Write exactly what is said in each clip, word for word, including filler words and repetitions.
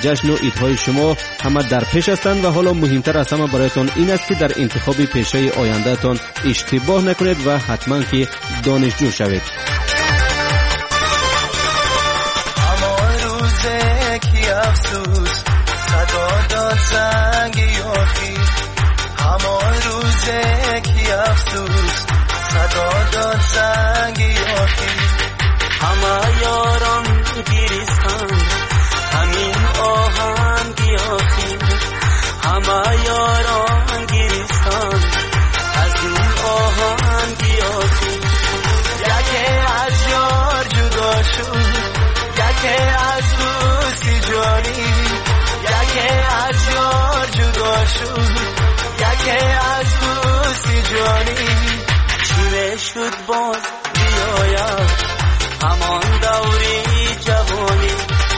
جشن و عیدهای شما همه در پیش هستند و حالا مهمتر از همه برایتان این است که در انتخاب پیشه آینده تان اشتباه نکنید و حتما که دانشجو شوید. افسوس صدا داد زنگی آخی همان روزه کی افسوس صدا داد زنگی آخی همه یاران گریستان همین آهنگی آخی همه یاران گریستان از این آهنگی آخی یکی از یار جدا شد یکی از دوستی جانی یکی از یار جدا شد یکی از دوستی جانی چی میشد باز بیاید همان دوری جوانی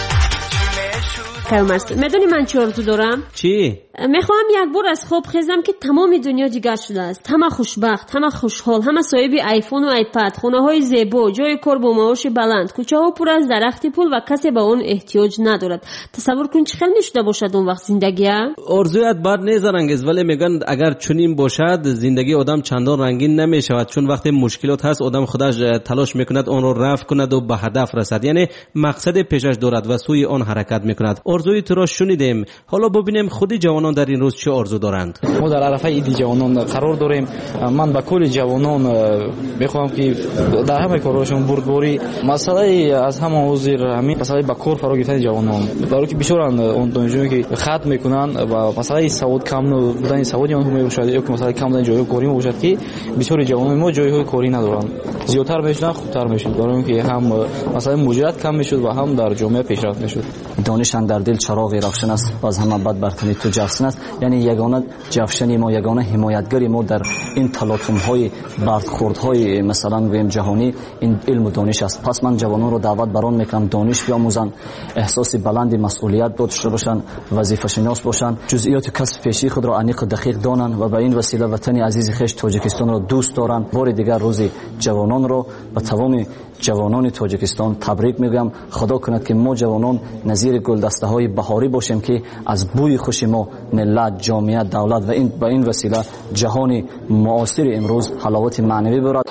کامرس. میدونی من چی آرزو دارم؟ چی؟ میخوام یک بار از خواب خیزم که تمام دنیا دیگر شده است، همه خوشبخت، همه خوشحال، همه صاحب آیفون و آیپد، خونه های زیبا، جای کار با معاش بلند، کوچه ها پر از درخت پول و کسی به اون احتیاج ندارد. تصور کن چه خیلی شده باشد اون وقت زندگی. آرزویت بر نیزرنگیز، ولی میگن اگر چنین باشد زندگی آدم چندان رنگین نمیشود، چون وقتی مشکلات هست آدم خودش تلاش میکند اون رو رفع کند و به هدف رسد، یعنی مقصد پیشش دارد و سوی آن حرکت میکند. آرزوی تو را شنیدیم، حالا ببینیم خودی جوانان در این روز چه آرزو دارند. ما در عرفه عید جوانان قرار داریم. من با کل جوانان میخوام که در همه کارشون بردباری مسئله از همه حضور همین مسئله با کار فرا گرفتن جوانان، برای که بیشتر اون دانشجویی که خط میکنن و مسئله سواد کم بودن سوادی اونها میباشد یا که مسئله کم بودن جای کاری میباشد که بیشتر جوانان ما جایهای کاری ندارن، زیادتر میشن خوبتر میشن، برای اینکه هم مسئله مجرد کم میشد و هم در جامعه پیشرفت میشد. دانشان در دل چراغ روشن است و از همه بد برتری تو جفسن است، یعنی یگانه جفشنی ما، یگانه حمایتگری ما در این تلاطم‌های برخوردهای مثلا گویم جهانی این علم و دانش است. پس من جوانان رو دعوت بران میکنم دانش بیاموزند، احساس بلند مسئولیت داشته باشند، وظیفه شناس باشند، جزئیات کسب پیشی خود را عمیق و دقیق دانند و به این وسیله وطن عزیز خویش تاجیکستان را دوست دارند. بار دیگر روز جوانان را به تمام جوانان تاجیکستان تبریک میگم. خدا کند که ما جوانان نظیر گلدسته های بهاری باشیم که از بوی خوش ما ملت، جامعه، دولت و این با این وسیله جهان معاصر امروز حلاوت معنوی برد.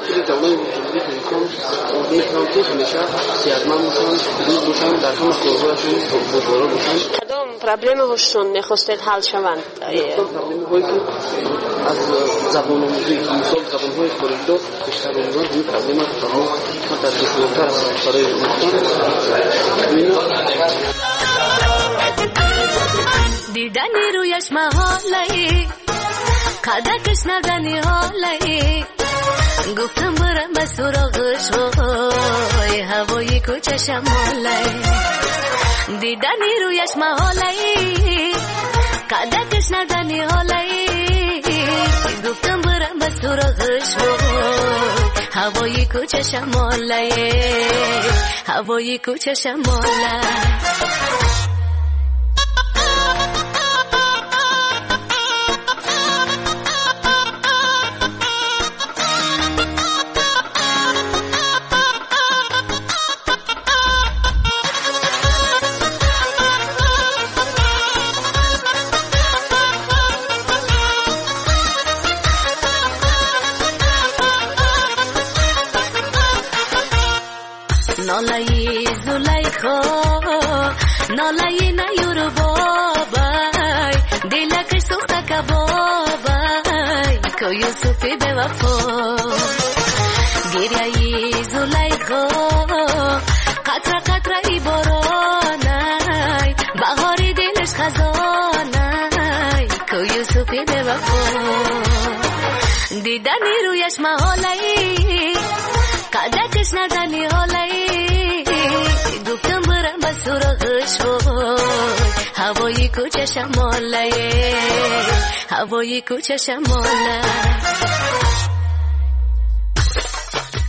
کدام پرابلم هاشون نخواستید حل شوند؟ پرابلم هایی که از زبان آموزی که مثال زبان های خارجی دار بیشتر آموزان این پرابلم ها تمام در دستورتر برای دیدنی رویش محاله قدکش ندنی حاله گفتم برم به سراغش وای هوای کوچه شماله دیدنی رویش محاله قدکش ندنی حاله گفتم برم به سراغش وای هوای کوچه شماله هوای کوچه شماله نالایی زلیخا نالایی نیورو بابای دلکش سوخته کبابای که یوسفی به وفا گریایی زلیخا قطره قطره ای بارانای بهاری دلش خزانای که یوسفی به وفا دیدنی رویش محالایی قدکش ندنی حالی گفتم برم به سراغش وای هوای کوچه شماله هوای کوچه شماله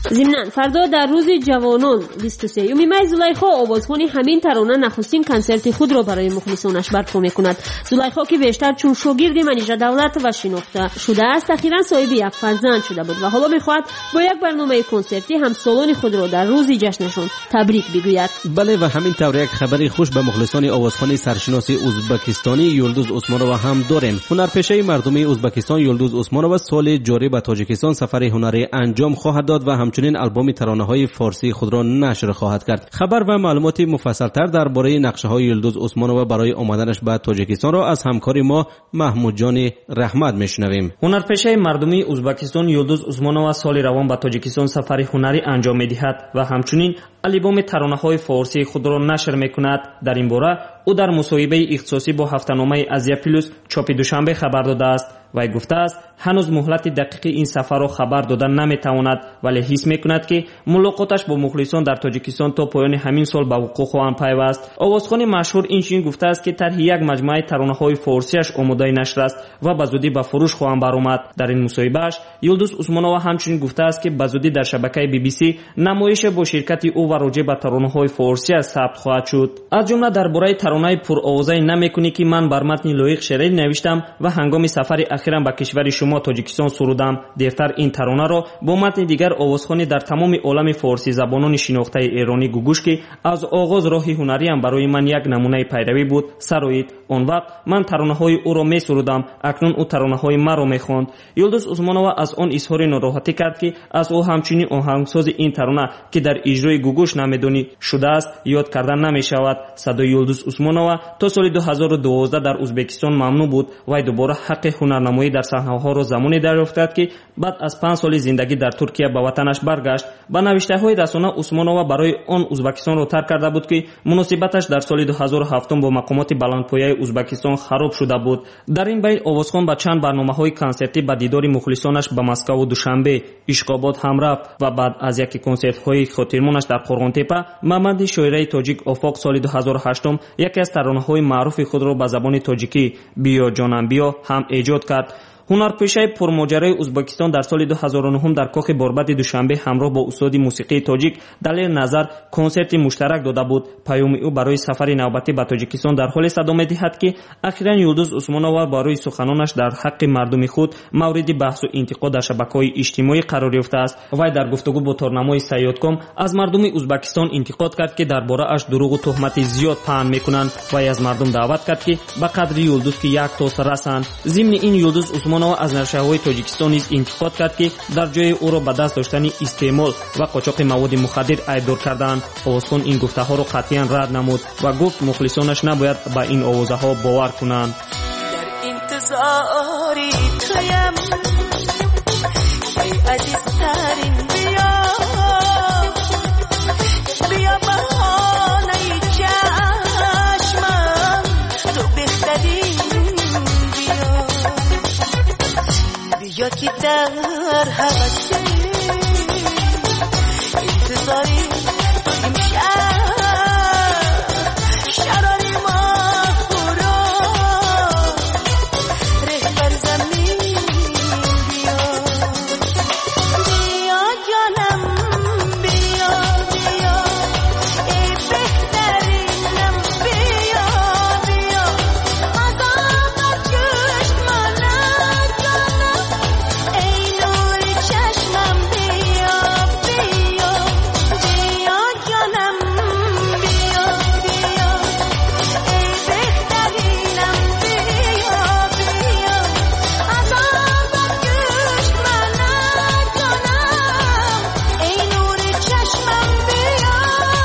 ضمناً فردا در روز جوانان بیست و سه مای زلیخا آوازخوان همین ترانه نخستین کنسرت خود را برای مخلصانش برپا میکند. زلیخا که بیشتر چون شاگرد منیژه دولت و شناخته شده است، اخیراً صاحب یک فرزند شده بود و حالا میخواهد با یک برنامه کنسرتی همسالان خود را در روز جشنشان تبریک بگوید. بله و همین طور یک خبری خوش به مخلصان آوازخوان سرشناس ازبکستانی یلدوز عثمانووا هم داریم. هنرپیشه مردمی ازبکستان یلدوز عثمانووا سال جاری به تاجیکستان سفر هنری انجام خواهد داد و همچنین آلبوم ترانه‌های فارسی خود را نشر خواهد کرد. خبر و معلومات مفصل‌تر درباره نقشه‌های یلدوز عثمانووا برای آمدنش به تاجیکستان را از همکار ما محمود جان رحمت میشنویم. هنرپیشه مردمی ازبکستان یلدوز عثمانووا سال روان به تاجیکستان سفر هنری انجام می‌دهد و همچنین آلبوم ترانه‌های فارسی خود را نشر می‌کند. در این باره او در مصاحبه اختصاصی با هفته‌نامه ازیا پلوس چاپ دوشنبه خبر داده است. وی گفته است هنوز مهلت دقیق این سفر را خبر دادن نمی‌تواند، ولی حس می‌کند که ملاقاتش با مخلصان در تاجیکستان تا پایان همین سال به وقوع خواهد پیوست. آوازخوان مشهور اینچنین گفته است که طرح یک مجموعه ترانه‌های فارسیش آماده نشر است و به زودی به فروش خواهد برآمد. در این مصاحبه‌اش یلدوز عثمانووا همچنین گفته است که به زودی در شبکه بی بی سی نمایش با شرکت او و راجع به ترانه‌های فارسی ثبت خواهد شد. از جمله درباره ترانه پرآوازه نمی‌کنی که من بر متن لایق شعری نوشتم و هنگام سفر اخیرا به کشور شما تاجیکستان سرودم. دیرتر این ترانه را با متن دیگر آوازخوانی در تمام عالم فارسی زبانان شناخته ایرانی گوگوش که از آغاز راه هنری هم برای من یک نمونه پیروی بود سرایید. آن وقت من ترانه‌های او را می‌سرودم، اکنون او ترانه‌های مرا می‌خواند. یلدوز عثمانووا از آن اظهار ناراحتی کرد که از او همچنین آهنگساز این ترانه که در اجرای گوگوش نمیدونی شده است یاد کردن نمی‌شود. صدای یلدوز عثمانووا تا سال دو هزار و دوازده در ازبکستان ممنوع بود و دوباره حق هنرنمایی در صحنه‌ها را زمانی دریافت کرد که بعد از پنج سال زندگی در ترکیه به وطنش برگشت. با نوشته‌های رسانه عثمانووا برای آن ازبکستان را ترک کرده بود که مناسبتش در سال دو هزار و هفت با مقامات بلندپایه ازبکستان خراب شده بود. در این بین آوازخوان با چند برنامه‌های کنسرتی به دیدار مخلصانش به مسکو و دوشنبه، اشقاباد هم رفت و بعد از یکی کنسرت‌های خاطرمانش در قرغان‌تپه، محمد شاعری تاجیک آفاق سال دو هزار و هشت یکی از ترانه‌های معروف خود را به زبان تاجیکی بیا جانم بیا هم ایجاد کرد. هنرپیشه پرماجرای ازبکستان در سال دو هزار و نه در کاخ باربد دوشنبه همراه با استاد موسیقی تاجیک دلیل نظر کنسرت مشترک داده بود. پیام او برای سفر نوبتی به تاجیکستان در حال صدا می‌دهد که اخیراً یلدوز عثمانووا برای سخنانش در حق مردم خود مورد بحث و انتقاد در شبکه‌های اجتماعی قرار یافته است. وی در گفتگو با تارنمای سیادکام از مردم ازبکستان انتقاد کرد که درباره اش دروغ و تهمت زیاد پهن می‌کنند و از مردم دعوت کرد که به قدر یلدوز که یک تاس رسند. ضمن این یلدوز عثمانووا از نشریه‌های تاجیکستان نیز انتقاد کرد که در جای او را به دست داشتن استعمال و قاچاق مواد مخدر ایبدار کردند. آوازخوان این گفته‌ها را قطعاً رد نمود و گفت مخلصانش نباید به این آوازها باور کنند. در انتظاری تویم ای عزیزترین بیا بیا بهانه چشمم تو بهترین بیا بیا که در هوس انتظاری تویم شهر شراری ما خورا رهبر زمین بیا بیا جانم بیا بیا ای بهترینم بیا بیا از آقا چشم منم جانم ای نور چشمم بیا بیا بیا جانم بیا بیا ای بهترینم بیا بیا از آقا چشم منم جانم ای نور چشمم بیا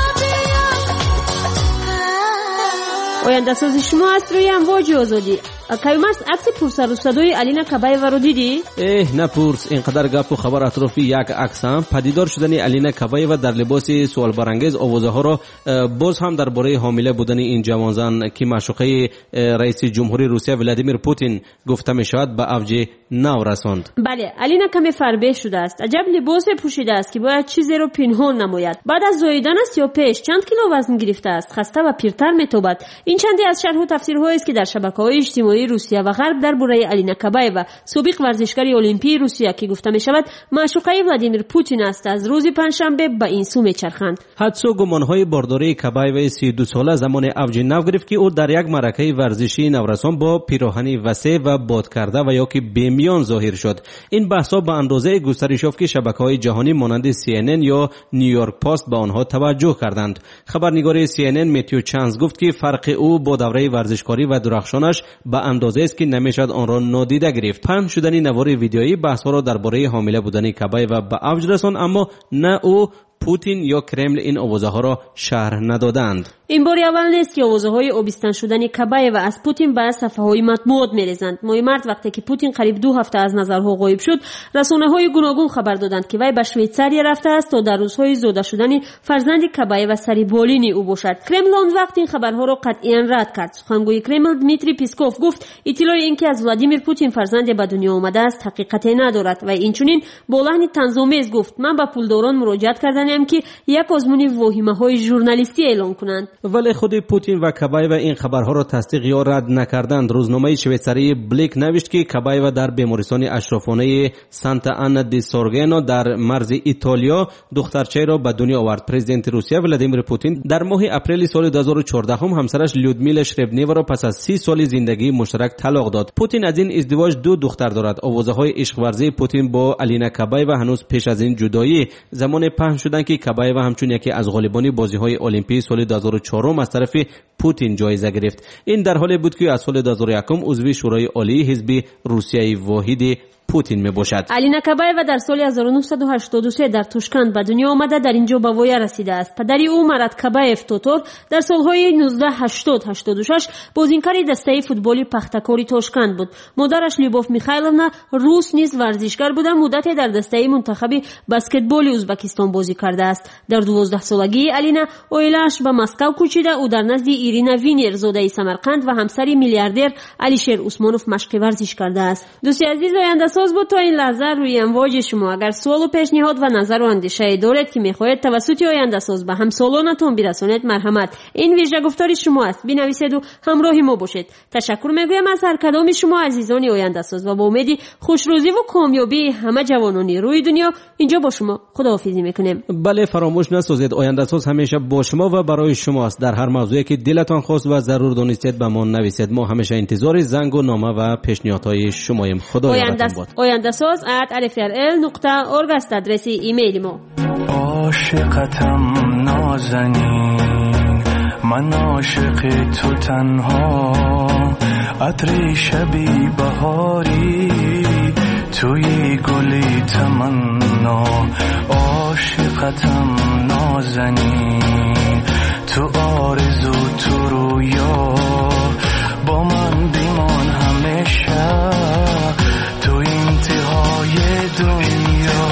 بیا. آینده سازی شما است روی امواج آزادی. کایومرس عکس پرسر و صدای علینا کبایوا رو دیدی؟ اه نپرس، اینقدر گپ و خبر اطرافی یک عکس هم پدیدار شدن علینا کبایوا در لباس سوال برانگیز آوازه ها را باز هم درباره حامله بودن این جوانزن که معشوقه رئیس جمهوری روسیه ولادیمیر پوتین گفته می شود به اوج نو رساند. بله، علینا کمی فربه شده است. عجب لباس پوشیده است که باید چیزی رو پنهان نماید. بعد از زاییدن سی و پنج چند کیلو وزن گرفته است. خسته و پیرتر میتوبد. این چندی از شرح و تفسیرهایی است که در شبکه‌های اجتماعی فضایی روسیه و غرب درباره الینا کابایوا سابق ورزشکار المپی روسیه که گفته می شود معشوقه ولادیمیر پوتین است از روز پنجشنبه به این سو میچرخند. حدس و گمانهای بارداری کابایوا سی و دو ساله زمان اوج نو گرفت که او در یک معرکه ورزشی نورسان با پیراهنی وسیع و باد کرده و یا که بیمیان ظاهر شد. این بحث‌ها به اندازه گسترش یافت که شبکه‌های جهانی مانند سی ان ان یا نیویورک پست به آنها توجه کردند. خبرنگار سی ان ان متیو چانز گفت که فرق او با دوره ورزشکاری و درخشانش به اندازه است که نمیشد آن را نادیده گرفت. پخش شدن نوار ویدیویی بحث‌ها را درباره حامله بودن کابایوا به اوج رساند، اما نه او پوتین یا کرمل این آوازه ها را شرح ندادند. این بار اول نیست که آوازه های آبستن شدن کابایوا از پوتین به صفحه های مطبوعات میریزند. ماه مارس وقتی که پوتین قریب دو هفته از نظرها غایب شد، رسانه های گوناگون خبر دادند که وی به شویتزاریا رفته است تا در روزهای زاده شدن فرزند کابایوا سری بالینی او باشد. کرمل آن وقت این خبرها را قطعا رد کرد. سخنگوی کرمل دمیتری پیسکوف گفت اطلاع اینکه از ولادیمیر پوتین فرزند به دنیا آمده است حقیقتی ندارد و اینچنین با لحن طنزآمیز گفت من به پولداران مراجعه کردم که یک آزمون واهمه‌های ژورنالیستی اعلام کنند. ولی خود پوتین و کابایوا این خبرها را تصدیق یا رد نکردند. روزنامه شویتزاری بلیک نوشت که کابایوا در بیمارستان اشرافانه سانتا آنا دی سورگنو در مرز ایتالیا دخترچه را به دنیا آورد. پرزیدنت روسیه ولادیمیر پوتین در ماه اپریل سال دو هزار و چهارده هم همسرش لودمیلا شربنیوا را پس از سی سال زندگی مشترک طلاق داد. پوتین از این ازدواج دو دختر دارد. آوازه‌های عشق ورزی پوتین با الینا کابایوا هنوز پیش از این جدایی زمان پهن شدند که کابایوا همچون یکی از غالبان بازی‌های المپی سال دو هزار و چهار از طرف پوتین جایزه گرفت. این در حالی بود که از سال دو هزار و یک عضو شورای عالی حزب روسیه واحد پوتین می باشد. الینا کابایوا در سال هزار و نهصد و هشتاد و سه در توشکند به دنیا آمده. در اینجا به وای رسیده است. پدری او مراد کابایف توتور در سالهای نوزده هشتاد هشتاد و شش بازیکن دسته فوتبالی پختکاری توشکند بود. مادرش لیوبوف میخایلونا روس نیز ورزشکار بود. مدتی در دسته منتخب بسکتبال ازبکستان بازی کرده است. در دوازده سالگی الینا اویلاش به مسکو کوچیده. او در نزد ایرینا وینیر زاده سمرقند و همسر میلیاردر علیشیر عثمانوف مشق ورزش کرده است. دوستی عزیز آینده ساز بود تا این لحظه روی امواج شما. اگر سوال و پیشنهاد و نظر و اندیشه دارید که میخواهید توسط آینده ساز به همسالانتون برسانید، مرحمت این ویژه گفتاری شما است. بنویسید و همراه ما باشید. تشکر میگویم از هر کدام شما عزیزان آینده ساز و با امیدی خوشروزی و کامیابی همه جوانان روی دنیا اینجا با شما خداحافظی میکنیم. بله، فراموش نسازید آینده ساز همیشه با شما و برای شماست. در هر موضوعی که دلتان خواست و ضرور دانستید به ما نویسید. ما همیشه انتظار زنگ و نامه و پیشنهادهای شماییم. خدا یارتون باد. آینده ساز ات الف ال نقطه اورگ است آدرس ایمیل ما. عاشقتم نازنین، من عاشق تو تنها، عطر شبی بهاری توی گلی تمنا. عاشقتم نازنین، تو آرزو تو رویا، با من بیمان همیشه تو انتهای دنیا.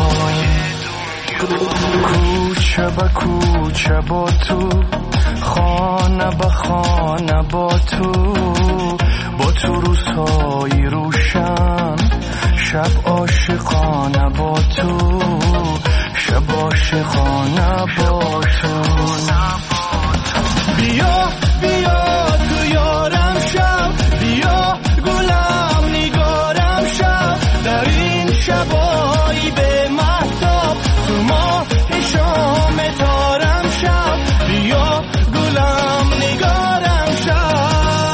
کوچه با کوچه با تو، خانه با خانه با تو، با تو روزهای روشن، شب عاشقانه با تو، شب عاشقانه با تو. بیا بیا تو یارم شب، بیا گلم نگارم شب، در این شبایی به مهتاب تو ماه شام تارم شب، بیا گلم نگارم شب.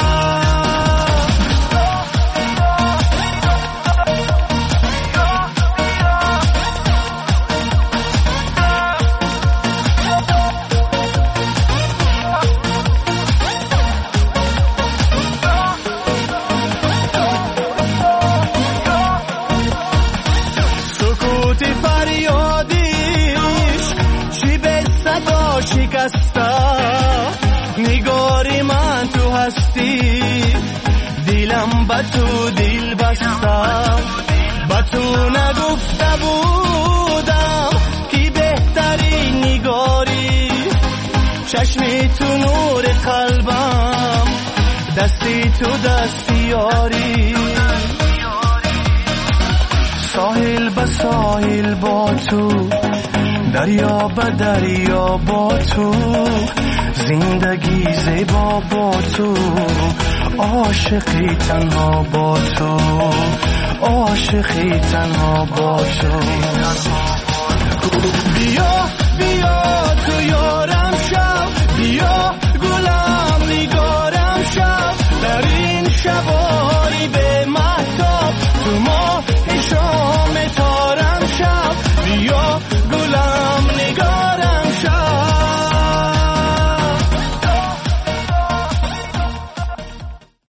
نگاری من تو هستی، دیلم با تو دل بسته، با تو نگفته بودم که بهترین نگاری، چشمی تو نور قلبم، دستی تو دستیاری، ساحل با ساحل با تو، دریا با دریا با تو، زندگی زیبا با تو، عاشقی تنها با تو عاشقی تنها با تو بیا بیا تو یارم شو بیا گلم نگارم شو در این شبای